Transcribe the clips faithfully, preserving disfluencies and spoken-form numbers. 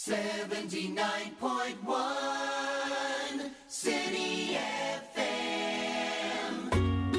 セブンティーナインポイントワン City エフエム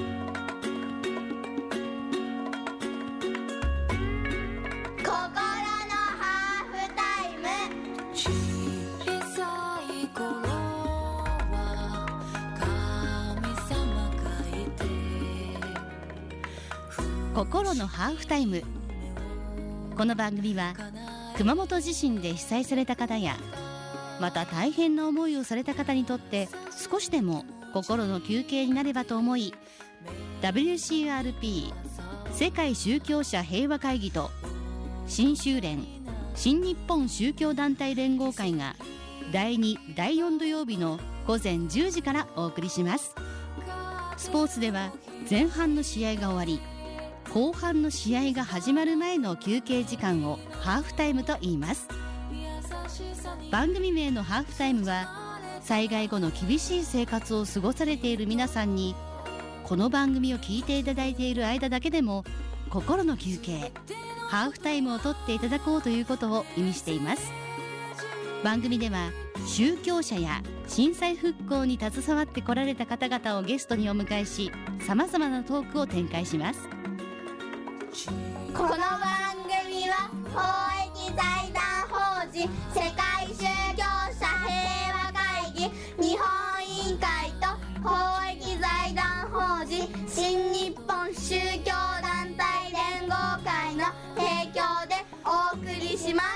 心のハーフタイム。 小さい頃は神様がいて。 心のハーフタイム。この番組は熊本地震で被災された方や、また大変な思いをされた方にとって少しでも心の休憩になればと思い、 ダブリューシーアールピー 世界宗教者平和会議と新宗連新日本宗教団体連合会がだいにだいよん土曜日の午前じゅうじからお送りします。スポーツでは前半の試合が終わり、後半の試合が始まる前の休憩時間をハーフタイムと言います。番組名のハーフタイムは、災害後の厳しい生活を過ごされている皆さんに、この番組を聞いていただいている間だけでも心の休憩、ハーフタイムを取っていただこうということを意味しています。番組では宗教者や震災復興に携わってこられた方々をゲストにお迎えし、様々なトークを展開します。 この番組は公益財団法人世界宗教者平和会議日本委員会と公益財団法人新日本宗教団体連合会の提供でお送りします。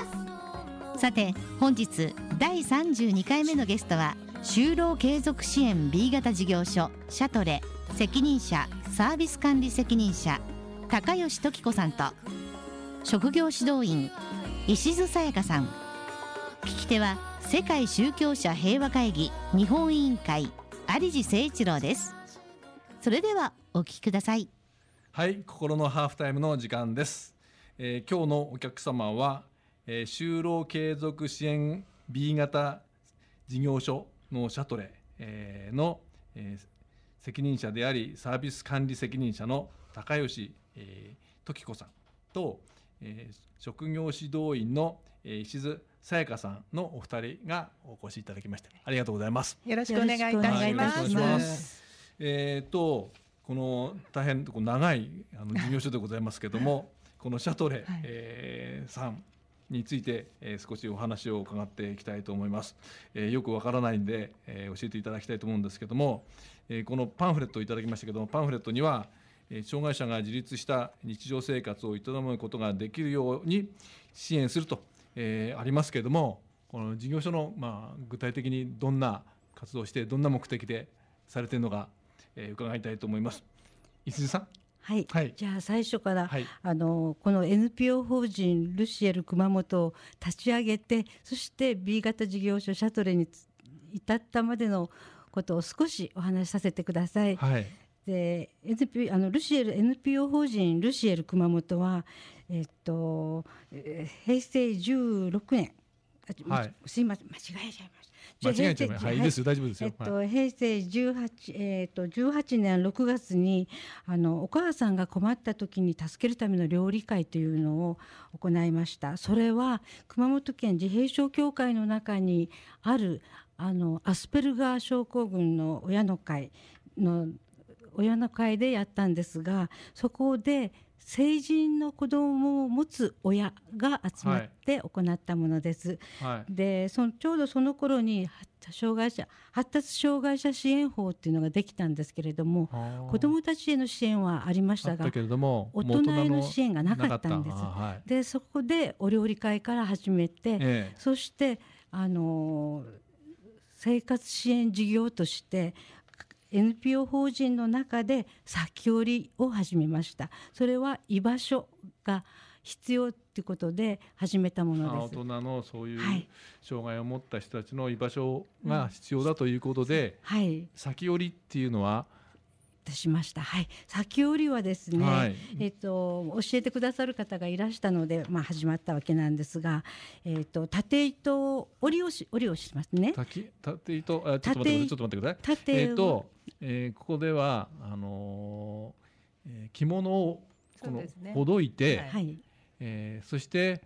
さて、本日だいさんじゅうにかいめのゲストは、就労継続支援 ビー 型事業所シャトレ責任者サービス管理責任者高吉時子さんと、職業指導員石津さやかさん。聞き手は世界宗教者平和会議日本委員会有地誠一郎です。それではお聞きください。 はい、心のハーフタイムの時間です。えー、今日のお客様は、えー、就労継続支援 ビー 型事業所のシャトレ、えー、の、えー、責任者でありサービス管理責任者の高吉、えー、時子さんと、えー、職業指導員の、えー、石津さやかさんのお二人がお越しいただきましてありがとうございます。 よろしくお願いいたします。 はい、よろしくお願いします。えー、とこの大変こう長いあの事業所でございますけどもこのシャトレ、はい、えー、さんについて、えー、少しお話を伺っていきたいと思います。えー、よくわからないんで、えー、教えていただきたいと思うんですけども、えー、このパンフレットをいただきましたけども、パンフレットには障害者が自立した日常生活を営むことができるように支援すると、えー、ありますけれども、この事業所の、まあ、具体的にどんな活動をしてどんな目的でされているのか、えー、伺いたいと思います。石津さん。 はい、はい、じゃあ最初から、はい、あのこの エヌピーオー 法人ルシエル熊本を立ち上げて、そして ビー 型事業所シャトレに至ったまでのことを少しお話しさせてください。はい、で エヌピー あのルシエル エヌピーオー 法人ルシエル熊本は、えっと、平成じゅうろくねん、はい、すいません間違えちゃいました。 間違えちゃいました。はい、いいですよ、大丈夫ですよ。 えっと、平成じゅうはち、えっと、じゅうはちねんろくがつにあのお母さんが困った時に助けるための料理会というのを行いました。それは熊本県自閉症協会の中にあるあのアスペルガー症候群の親の会の親の会でやったんですが、そこで成人の子供を持つ親が集まって行ったものです。はい、でそのちょうどその頃に障害者発達障害者支援法っていうのができたんですけれども、子どもたちへの支援はありましたが、 けれども大人への支援がなかったんです。はい、でそこでお料理会から始めて、ええ、そしてあの生活支援事業としてエヌピーオー 法人の中で先折りを始めました。それは居場所が必要ということで始めたものです。 大人のそういう障害を持った人たちの居場所が必要だということで、うん、はい、先折りっていうのはしました。はい、先折りはですね、はい、えっと、教えてくださる方がいらしたので、まあ、始まったわけなんですが、えっと、縦糸折りをし折りをしますね。 縦糸、あ、ちょっと待ってください。ちょっと待ってください。縦えっと、えー、ここではあのーえー、着物をこの、ね、ほどいて、はい、えー、そして、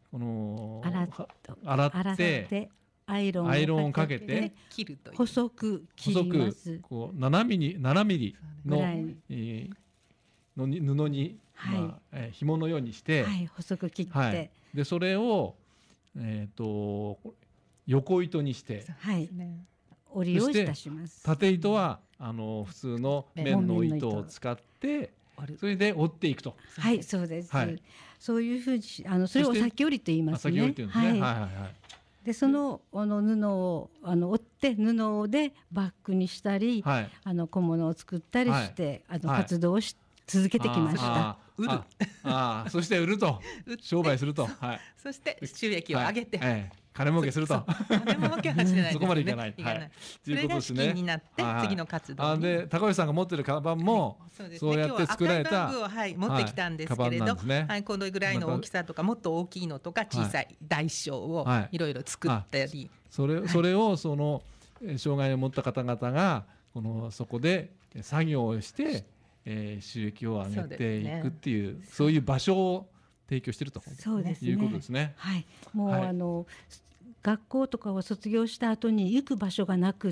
この洗っは洗洗っっててアイロンをアイロンをかけて切るという細く切細りますくこうななミリななミリのぐらいに、 えーのに布に、 はいまあえー紐のようにして、 はい、細く切って、 ははいい、 でそれを、えー、と横糸にしてね。 折りをいたします。 縦糸はあの普通の綿の糸を使ってそれで折っていくと。 はい、そうです。 はいそういうふうにしあのそれをそして先折りと言いますね。 あ先折りっていうんですね。 はいはいはいはい。 でそのあの布をあの折って布でバッグにしたり、 はいあの小物を作ったりして、あのはい活動をし続けてきました。 あー売るああーそして売ると売って商売すると、はい、 そして収益を上げて、 はいええ金儲けすると。 金儲けはしてないですね。 そこまでいかないいかない。 はいそれが資金になってはいはい次の活動に。 あで高橋さんが持ってるカバンも、 そうですね。 そうやって作られた今日は赤いバッグを、はい、持ってきたんですけれはいカバンなど、 んですねはい、このぐらいの大きさとかもっと大きいのとか小さい大小をはいいろいろ作ったり、 それそれをそのえー障害を持った方々がこのそこで作業をして、えー収益を上げていくっていうそういう場所を提供しているとそうですね。 いうことですね。 はい、もう、 はいあの学校とかを卒業した後に行く場所がなくって、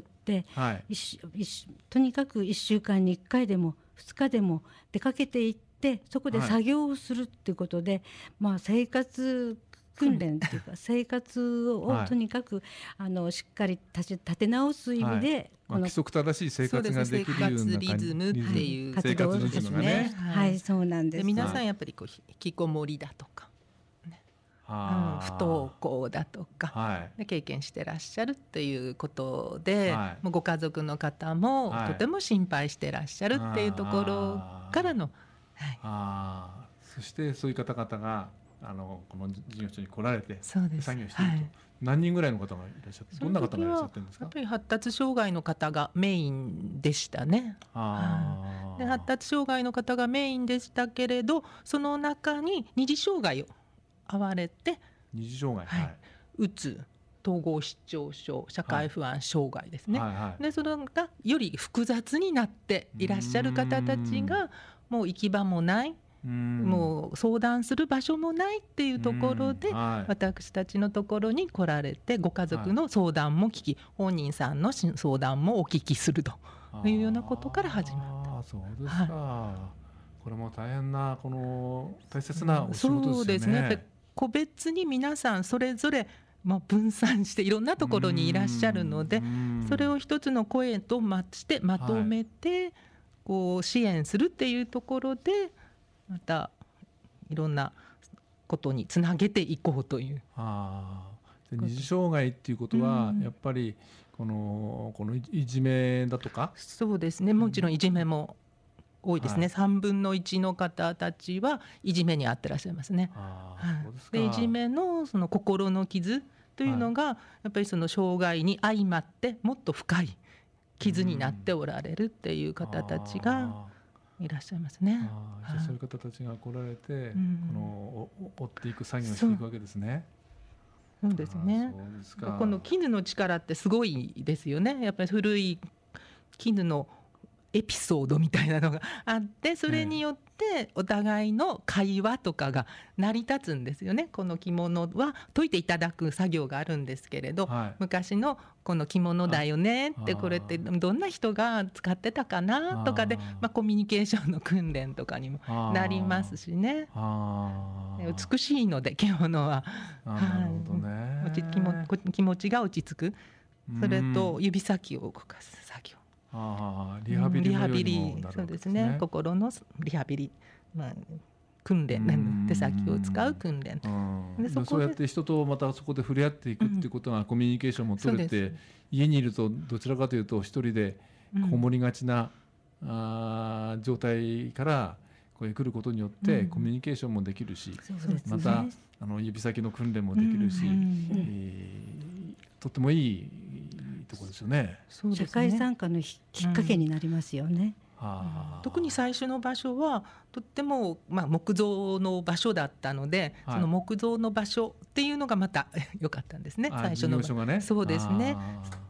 はい一週一週とにかくいっしゅうかんにいっかいでもふつかでも出かけて行ってそこではい作業をするっていうことで、まあ生活訓練っていうか生活をはいとにかくあのしっかり立ち立て直す意味で、 まあ、 この規則正しい生活ができるようなそうですね生活リズムっていう生活リズムがね。 はい、はい、そうなんで。 です皆さんやっぱりこう引きこもりだとか、うんあー不登校だとか、 はいで経験してらっしゃるということで、 はいもうご家族の方もはいとても心配してらっしゃるっていうところからの、はい、 あーそしてそういう方々があのこの事業所に来られてそうです作業していると、 はい何人ぐらいの方がいらっしゃってどんな方がいらっしゃってるんですかやっ。ぱり発達障害の方がメインでしたね。 あーで発達障害の方がメインでしたけれど、その中に二次障害を遭われて、 二次障害、 はいはうつ、統合失調症、社会不安障害ですね。 はいはいでそれがより複雑になっていらっしゃる方たちがもう行き場もない、 うんもう相談する場所もないっていうところで、 うんはい私たちのところに来られてご家族の相談も聞き、本人さんのし相談もお聞きするというようなことから始まった。 あーそうですか、これも大変なこの大切なお仕事ですよね。 そうですね。やっぱり個別に皆さんそれぞれまあ分散していろんなところにいらっしゃるので、 うんそれを一つの声としてまとめてこう支援するっていうところでまたいろんなことにつなげていこうという。 あーで二次障害っていうことは、 うんやっぱりこのこのいいじめだとか、 そうですね。もちろんいじめも多いですね。 はいさんぶんのいちの方たちはいじめに遭ってらっしゃいますね。 あはいーそうですか。 でいじめのその心の傷というのが、やっぱりその障害に相まってもっと深い傷になっておられるっていう方たちがいらっしゃいますね。 あーじゃあそういう方たちが来られて、 んこのおお追っていく作業をしていくわけですね。 そうですね。 あーそうですかこの絹の力ってすごいですよね。やっぱり古い絹のエピソードみたいなのがあって、それによってお互いの会話とかが成り立つんですよね。この着物は解いていただく作業があるんですけれど、 はい昔のこの着物だよねってあこれってどんな人が使ってたかなとかであーまあ、コミュニケーションの訓練とかにもなりますしね。 あー美しいので着物はあーなるほどね。 落ち気も気持ちが落ち着く。それと指先を動かす作業。 あーリハビリのようにもなるわけそうですね。心のリハビリ、まあ、訓練ねうん手先を使う訓練。 うんでそこでそうやって人とまたそこで触れ合っていくっていうことがコミュニケーションも取れて、 そうです家にいるとどちらかというと一人でこもりがちな、あー状態からここへ来ることによってうんコミュニケーションもできるし、 そうですねまたあの指先の訓練もできるし、 うんえーとってもいいところですよね。 そうですね社会参加のきっかけになりますよね。 あー特に最初の場所はとっても、まあ、木造の場所だったので、 はいその木造の場所っていうのがまた良かったんですね。 あ最初の事業所がねそうですね。 あ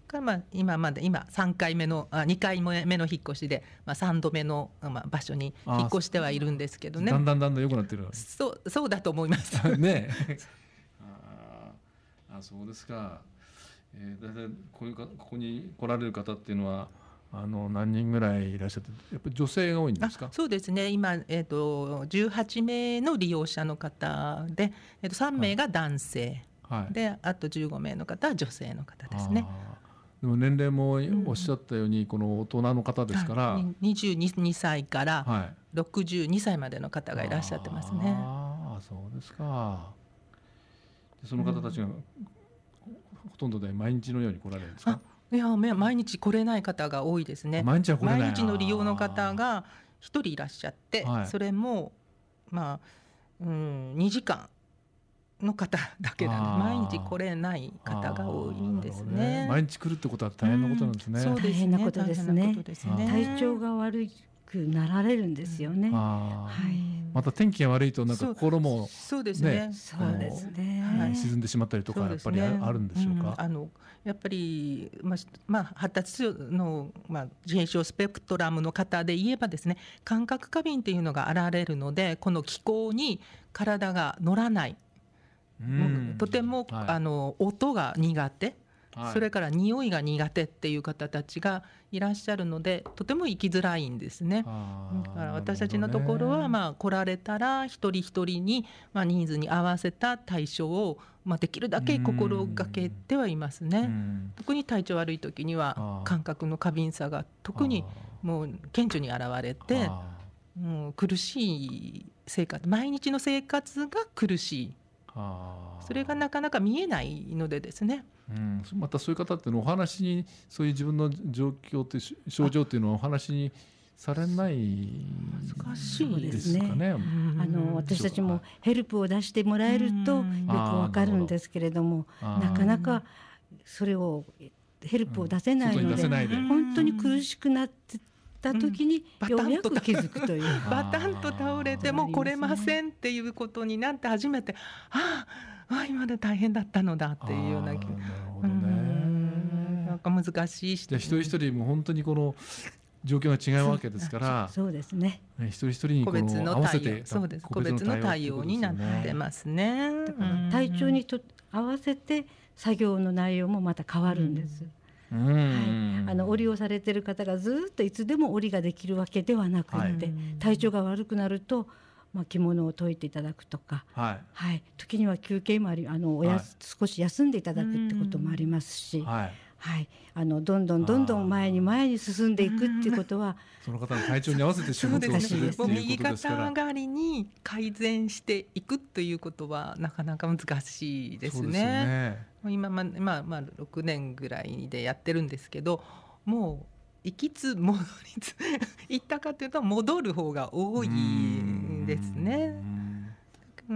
からまあ今まで今さんかいめのあにかいめの引っ越しで、まあ、さんどめの、まあ、場所に引っ越してはいるんですけどね。 だんだんだんだん良くなってるそうそうだと思いますねえああそうですか、えー、だいたいこういうかここに来られる方っていうのはあの何人ぐらいいらっしゃって、やっぱり女性が多いんですか？ あそうですね今、えー、とじゅうはちめいの利用者の方で、えー、とさんめいが男性、 はい、 であとじゅうごめいの方は女性の方ですね。 でも年齢もおっしゃったように、うん、この大人の方ですから、 はい、にじゅうにさいからろくじゅうにさいまでの方がいらっしゃってますね。 ああそうですか。でその方たちが、うん、ほとんどで毎日のように来られるんですか？ いや毎日来れない方が多いですね。 毎日は来れない。 毎日の利用の方がひとりいらっしゃって、はい、それもまあ、うん、にじかんの方だけなんで毎日来れない方が多いんです ね, ね毎日来るってことは大変なことなんですね、 うん、そうですね、 大変なことですね。 ですね体調が悪くなられるんですよね、うんはい、また天気が悪いとなんか心も、ね、 そうですねそうですね、 はい、沈んでしまったりとかやっぱりあるんでしょうか？ うん、あのやっぱり、まあまあ、発達の、まあ、自閉症スペクトラムの方で言えばですね、感覚過敏っていうのが現れるので、この気候に体が乗らない、うんとても、はい、あの音が苦手、はい、それから匂いが苦手っていう方たちがいらっしゃるので、とても生きづらいんですね。だから私たちのところは、まあ、来られたら一人一人に、まあ、ニーズに合わせた対処を、まあ、できるだけ心がけてはいますね。特に体調悪い時には感覚の過敏さが特にもう顕著に現れて、もう苦しい生活、毎日の生活が苦しい、それがなかなか見えないのでですね、 うん、またそういう方っていうのお話にそういう自分の状況という症状というのをお話にされない難しいですかね。 あの私たちもヘルプを出してもらえるとよくわかるんですけれども、なかなかそれをヘルプを出せないので、うん、本当に苦しくなってた時にようやく気づくという、 バタンと倒れても来れませんっていうことになって初めて、ああ今まで大変だったのだっていうような、なるほどね、なんか難しいし、 じゃあ一人一人も本当にこの状況が違うわけですから、 そうですね、 一人一人にこの合わせてそうです、個別の対応になってますね。 だから体調にと合わせて作業の内容もまた変わるんです。うんはい、あの織りをされている方がずっといつでも織りができるわけではなくて、はい、体調が悪くなると、まあ、着物を解いていただくとか、はいはい、時には休憩もあり、あのおや、はい、少し休んでいただくってこともありますし、はいはい、あのどんどんどんどん前に前に進んでいくっていうことはその方の体調に合わせて仕事をするっていうことですから、 右肩上がりに改善していくということはなかなか難しいですね。そうですね。今ま、まあまあ、ろくねんぐらいでやってるんですけど、もう行きつ戻りつ行ったかというと戻る方が多いですね。 うん、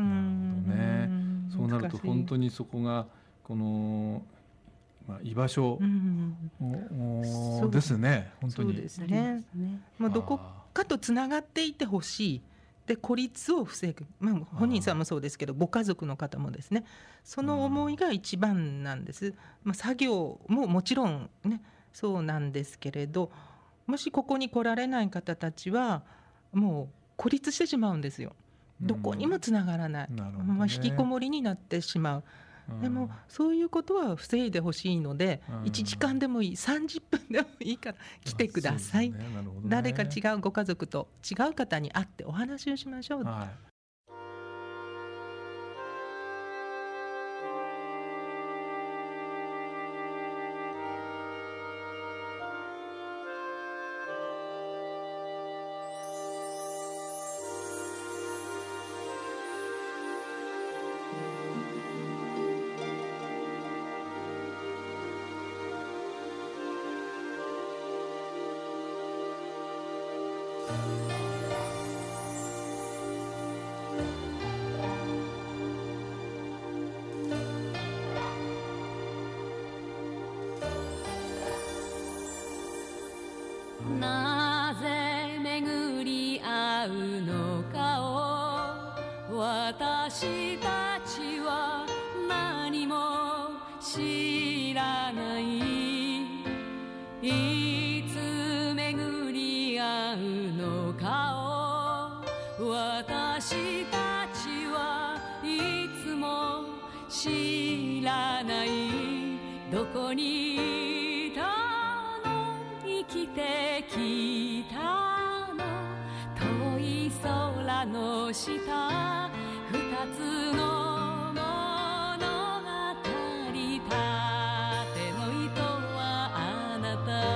なるほどね。そうなると本当にそこがこのまあ、居場所、うん、ですね。本当にそうですね。もうどこかとつながっていてほしい。で孤立を防ぐ、まあ、本人さんもそうですけどご家族の方もですね、その思いが一番なんです。まあ、作業ももちろんねそうなんですけれど、もしここに来られない方たちはもう孤立してしまうんですよ。どこにもつながらない、うんなるほどね、まあ、引きこもりになってしまう。でもそういうことは防いでほしいので、うん、いちじかんでもいい、さんじゅっぷんでもいいから来てください、ねね、誰か違うご家族と違う方に会ってお話をしましょう、はい、 なぜ巡り合うのかを私たちは何も知らない。 どこにいたの生きてきたの遠い空の下二つの物語たての糸はあな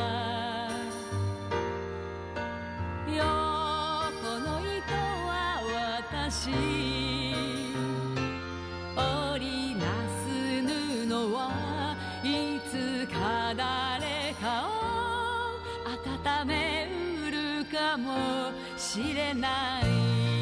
た横の糸は私織りなす布はいつか誰かを温めうるかもしれない。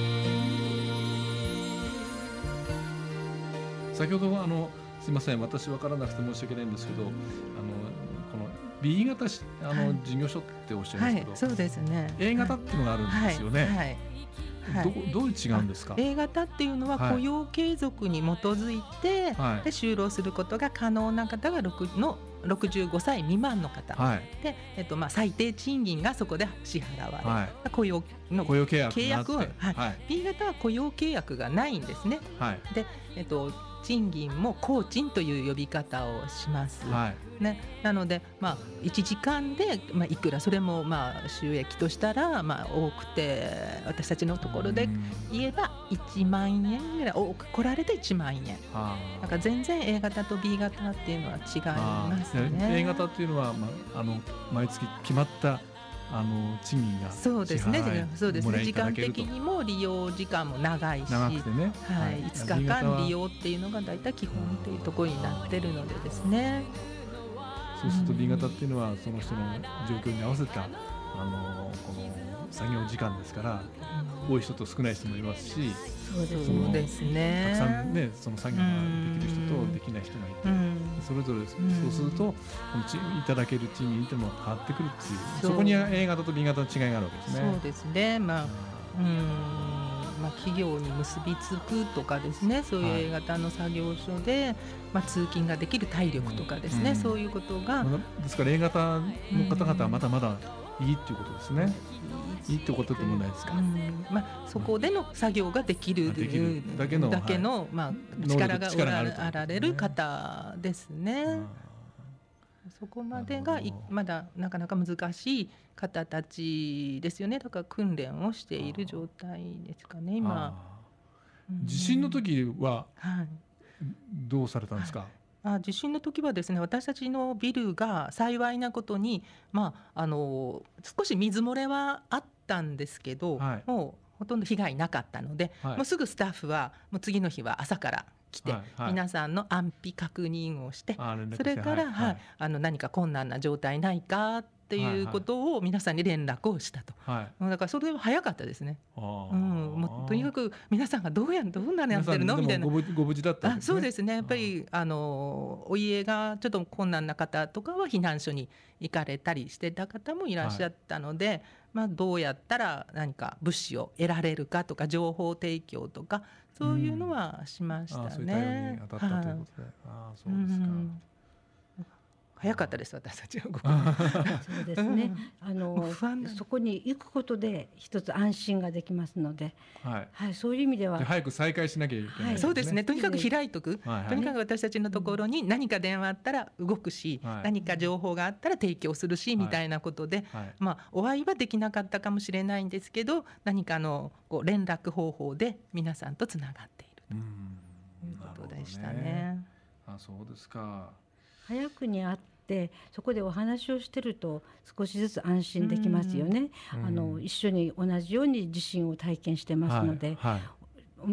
先ほどあのすみません、私分からなくて申し訳ないんですけど、あのこの B 型しあの、はい、事業所っておっしゃいますけど、 はい、そうですね。 A 型っていうのがあるんですよね。 はいはいはい、 どどう違うんですか。 A 型っていうのは雇用継続に基づいて、はい、で就労することが可能な方が6のろくじゅうごさい未満の方、はい、で、えっとまあ、最低賃金がそこで支払われる、はい、雇用の雇用契約契約を、はいはい、B 型は雇用契約がないんですね。はい、で、えっと賃金も工賃という呼び方をします、はいね、なので、まあ、いちじかんで、まあ、いくらそれもまあ収益としたら、まあ、多くて私たちのところで言えばいちまんえんぐらい多く来られていちまんえん、なんか全然 A 型と B 型っていうのは違いますね。 A 型っていうのは、まあ、あの毎月決まったあの賃金がそうですね、そうですね、時間的にも利用時間も長いし、 長くてね、 はい、いつかかん利用っていうのがだいたい基本っていうところになってるのでですね。 そうすると B 型っていうのはその人の状況に合わせたあのこの作業時間ですから、うん、多い人と少ない人もいますし、 そうですね、 たくさんねその作業ができる人とできない人がいて、うん、それぞれそうすると、うん、このちいただける賃金っていうのも変わってくるっていう、そこには A 型と B 型の違いがあるわけですね。 そうですね、まあ、うんまあ、企業に結びつくとかですね、そういう A 型の作業所で、はい、まあ、通勤ができる体力とかですね、うん、そういうことが、 ですから A 型の方々はまだまだいいっていうことですね。いいってことでもないですか。うん、 まあ、そこでの作業ができる、 できるだけの、 だけの、はい、まあ、力があられる方ですね。そこまでがまだなかなか難しい方たちですよね。だから訓練をしている状態ですかね今。 地震の時はどうされたんですか。 あ地震の時はですね、私たちのビルが幸いなことに、まあ、あの少し水漏れはあったんですけど、はい、もうほとんど被害なかったので、はい、もうすぐスタッフはもう次の日は朝から来て、はいはい、皆さんの安否確認をして、それから、はいはい、あの何か困難な状態ないかっていうことを皆さんに連絡をしたと、はい、だからそれは早かったですね。うん、もうとにかく皆さんがどうやどんなのやってるのみたいな。 ご無事だったんですね。 あ、そうですね、やっぱりあのお家がちょっと困難な方とかは避難所に行かれたりしてた方もいらっしゃったので、はい、まあ、どうやったら何か物資を得られるかとか情報提供とかそういうのはしましたね。うん、あ、そういう対応に当たったということで、はい、あ、そうですか。うん、早かったです私たちは。 そうですね、あのそこに行くことで一つ安心ができますので、はいはい、そういう意味では早く再開しなきゃいけないですね。 そうですね、とにかく開いとく、はいはい、とにかく私たちのところに何か電話あったら動くし、はい、何か情報があったら提供するし、はい、みたいなことで、はい、まあ、お会いはできなかったかもしれないんですけど、何かのこう連絡方法で皆さんとつながっているということでしたね。ね、 あ、そうですか。 早くに会ってそこでお話をしてると少しずつ安心できますよね。あの一緒に同じように地震を体験してますので、はいはい、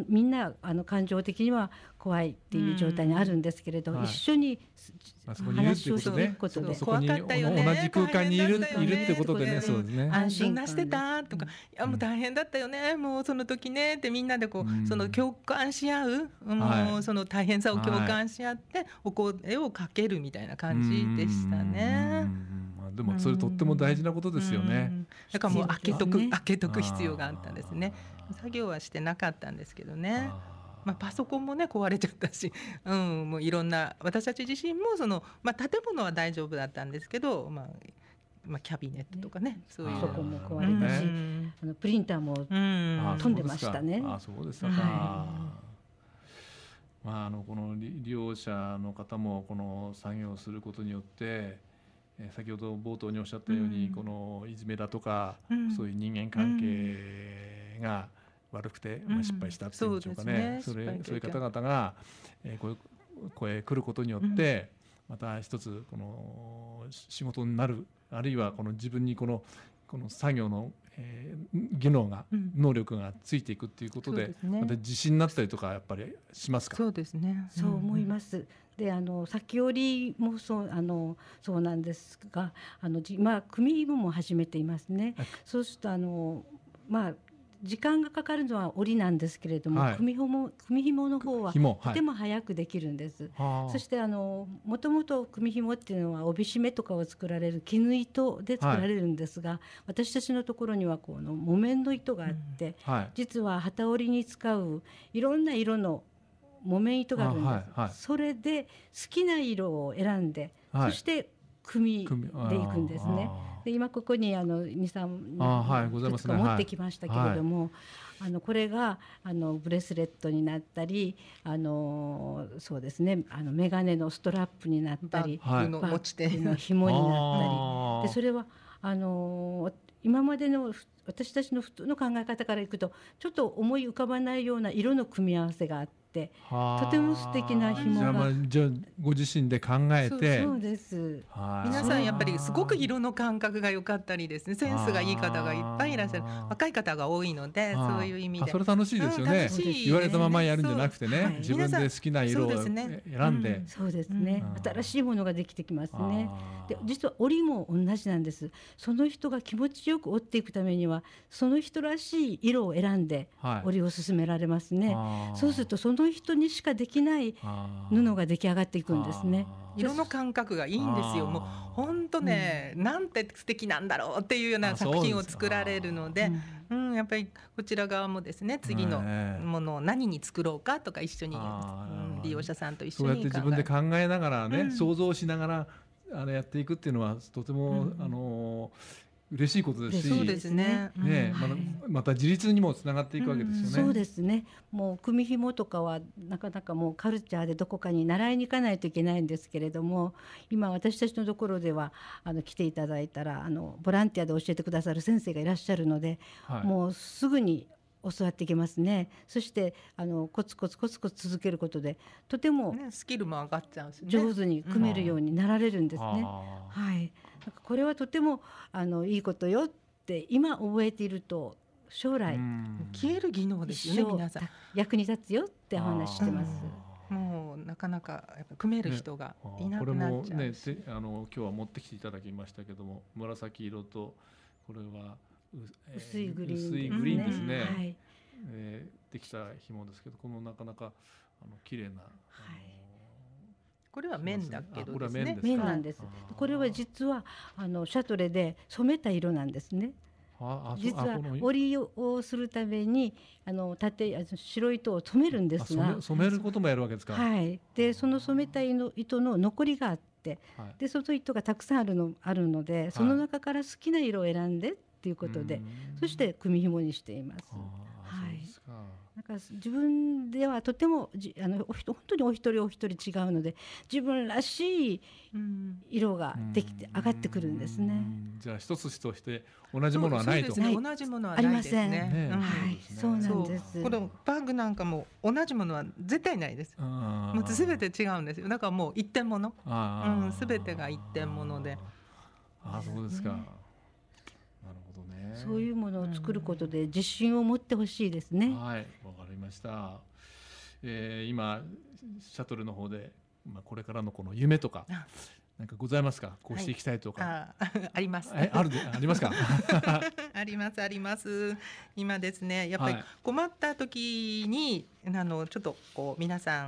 みんなあの感情的には怖いっていう状態にあるんですけれど、はい、一緒に話をすることで、 怖かったよね、 同じ空間にいる、いるってことでね、そうですね、 安心感してたとか、いやもう大変だったよね、もうその時ねってみんなでこうその共感し合う、もうその大変さを共感し合ってお声をかけるみたいな感じでしたね。 でもそれとっても大事なことですよね。 だからもう開けとく、開けとく必要があったんですね。作業はしてなかったんですけどね。まあ、パソコンもね壊れちゃったし、うん、もういろんな私たち自身もその、まあ、建物は大丈夫だったんですけど、まあまあ、キャビネットとかね、ね、そういうパソコンも壊れたし、うん、あのプリンターも飛んでましたね。 あ、そうですか。はい、 まあ、あのこの利利用者の方もこの作業をすることによって、えー先ほど冒頭におっしゃったように、 うんこのいじめだとか、 うんそういう人間関係が悪くて、 うんまあ、失敗したっていうんでしょうかね、 そうですねそれ失敗経験そういう方々が、えーこういう声へ来ることによって、また一つこの仕事になる、あるいはこの自分にこのこの作業の、えー技能が、 うん能力がついていくっていうことで、 そうですねまた自信になったりとかやっぱりしますか。 そうですね。 そう思いますす。で、あの先折りもそうあのそうなんですが、あのじ今組紐も始めていますねはい。 そうするとあのまあ時間がかかるのは織なんですけれども、 はい組紐組紐の方は紐、はいとても早くできるんです。 はあそしてあのもともと組紐っていうのは帯締めとかを作られる絹糸で作られるんですが、私たちのところにはこの木綿の糸があって、 はい実は機織りに使ういろんな色の木綿糸があるんです、 あはいはいそれで好きな色を選んで、 はいそして組組でいくんですね。で今ここにあのにさんあーはいございますね持ってきましたけれども、あのこれがあのブレスレットになったり、あのそうですね、あのメガネのストラップになったり、 バッグの持ち手バッグの紐になったり、 あーでそれはあの今までのふ私たちの普通の考え方からいくとちょっと思い浮かばないような色の組み合わせがあって、 はあとても素敵な紐がじゃあ、まあ、じゃあご自身で考えて、 そうです。 はい皆さんやっぱりすごく色の感覚が良かったりですね、センスがいい方がいっぱいいらっしゃる、 あー若い方が多いので、 あーそういう意味であそれ楽しいですようんね、 楽しい言われたままやるんじゃなくてね、 そうはい自分で好きな色を皆さんそうですね選んで、 うんそうですね、 うん新しいものができてきますね。 あーで実は織も同じなんです。その人が気持ちよく織っていくためにはその人らしい色を選んではい織を進められますね。 あーそうするとその人にしかできないあー布が出来上がっていくんですね。 あー色の感覚がいいんですよ。もうあー本当ね、なんて素敵なんだろうっていうようなあ作品をそうですか作られるので、うん、やっぱりこちら側もですね、次のねえものを何に作ろうかとか一緒に、 あーうん利用者さんと一そうやって緒に考え自分で考えながらね、 うん想像しながらあれやっていくっていうのはとても、 うんあの嬉しいことですし、 そうですね。 ねまうんたまた自立にもつながっていくわけですよね。 そうですね。もう組紐とかはなかなかもうカルチャーでどこかに習いに行かないといけないんですけれども、今私たちのところではあの来ていただいたらあのボランティアで教えてくださる先生がいらっしゃるので、 はいもうすぐに教わっていけますね。そしてあのコツコツコツコツ続けることでとてもね、スキルも上がっちゃうしね。 上手に組めるようになられるんですね。 あはい。なんかこれはとてもあのいいことよって今覚えていると将ー来うん消える技能ですよね、 一生皆さん。 役に立つよってお話してます。 あーもうなかなかやっぱ組める人がいなこれくなっちゃもねうし。 てあの今日は持ってきていただきましたけども、紫色とこれは、うえー薄いグリーンですね。 薄いグリーンですね、 はい。 えーできた紐ですけど、このなかなかあの綺麗な、あのこれは綿だけどあこれですね。 は綿ですか綿なんですあー。 これは実はあのシャトレで染めた色なんですね。 ああそう実はあこの織りをするためにあの縦あの白い糸を染めるんですがあ染め、染めることもやるわけですか。 はい。でその染めた糸糸の残りがあって、 はいでその糸がたくさんあるのあるので、その中から好きな色を選んでっていうことで、 うんそして組紐にしています。 あーはいそうですか。 なんか自分ではとてもじあのお人本当にお一人お一人違うので、自分らしいうん色ができて上がってくるんですね。 うんじゃあ一つとして同じものはないと。 そうですね、 はい同じものはないですね。 ありませんねうんはい、そうなんです。 そうこのバッグなんかも同じものは絶対ないです。 あーもうすべて違うんですよ。だからもう一点物。 あうん全てが一点物で。 ああそうですか。なるほどね。 そういうものを作ることで自信を持ってほしいですね。 はい、わかりました。えー、今シャトルの方で、まあ、これからのこの夢とかあなんかございますか。こうしていきたいとか。 ああります。 えあるでありますか。 ありますあります。今ですね、やっぱりはい困った時に、あのちょっとこう皆さん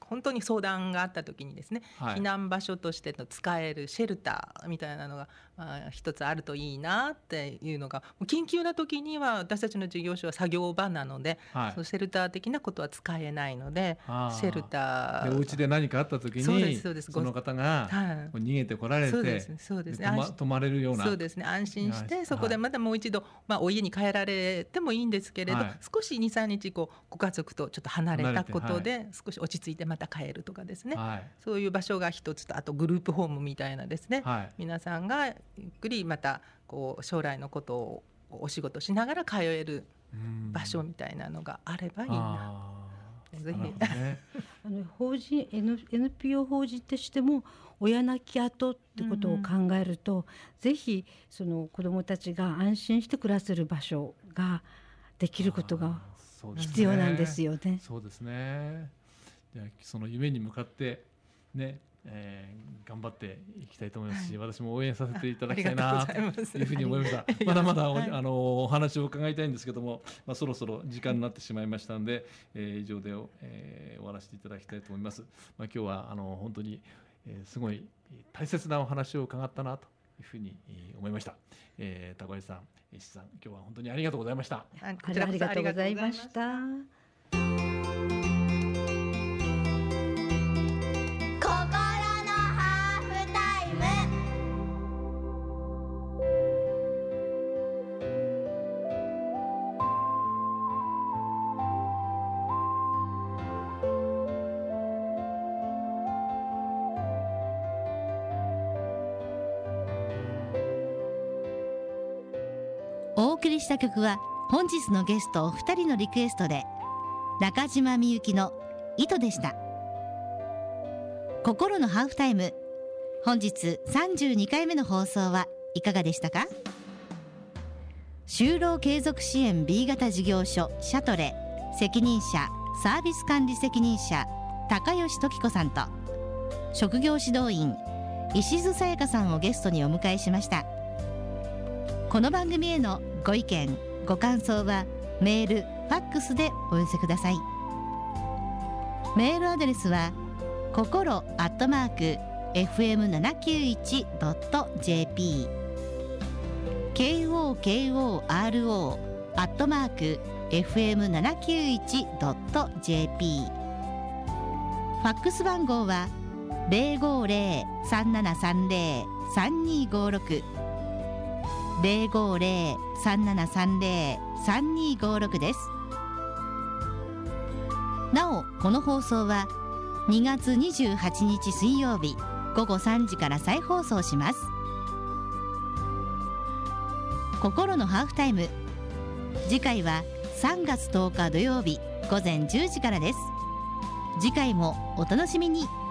本当に相談があった時にですね、 はい、 避難場所としての使えるシェルターみたいなのが、まあ、一つあるといいなっていうのが、緊急な時には私たちの事業所は作業場なので、はい、そのシェルター的なことは使えないので、シェルターでお家で何かあった時にそうですそうです、その方が逃げてこられて、そうです、そうですね、泊ま、泊まれるような、 そうですね、安心してそこでまたもう一度、まあ、お家に帰られてもいいんですけれど、はい、少し にさんにちこうご家族とちょっと離れたことで、はい、少し落ち着いてまた帰るとかですね、はい、そういう場所が一つと、あとグループホームみたいなですね、はい、皆さんがゆっくりまたこう将来のことをお仕事しながら通える場所みたいなのがあればいいな。ぜひ、ね、 あの法人 N エヌピーオー 法人としても親亡き後ってことを考えると、うん、ぜひその子どもたちが安心して暮らせる場所ができることが必要なんですよね。 そうですね。じゃあその夢に向かってね、えー、頑張っていきたいと思いますし、はい、私も応援させていただきたいなというふうに思いました。まだまだ お,、はい、あのお話を伺いたいんですけども、まあ、そろそろ時間になってしまいましたので、えー、以上で、えー、終わらせていただきたいと思います。まあ、今日はあの本当に、えー、すごい大切なお話を伺ったなというふうに思いました。えー、高橋さん、石さん、今日は本当にありがとうございました。 ありがとうございました。 お送りした曲は本日のゲストお二人のリクエストで中島みゆきの糸でした。心のハーフタイム、本日さんじゅうにかいめの放送はいかがでしたか。就労継続支援 B 型事業所シャトレ責任者サービス管理責任者高吉時子さんと職業指導員石津さやかさんをゲストにお迎えしました。この番組へのご意見ご感想はメールファックスでお寄せください。メールアドレスは心アットマーク エフエムななきゅういちドットジェーピー ケーオーケーオーアールオー アットマーク エフエムななきゅういちドットジェーピー ファックス番号は ゼロごゼロ さんななさんゼロ さんにごろく ゼロごゼロ さんななさんゼロ さんにごろく です。なおこの放送はにがつにじゅうはちにち水曜日ごごさんじから再放送します。心のハーフタイム、次回はさんがつとおか土曜日ごぜんじゅうじからです。次回もお楽しみに。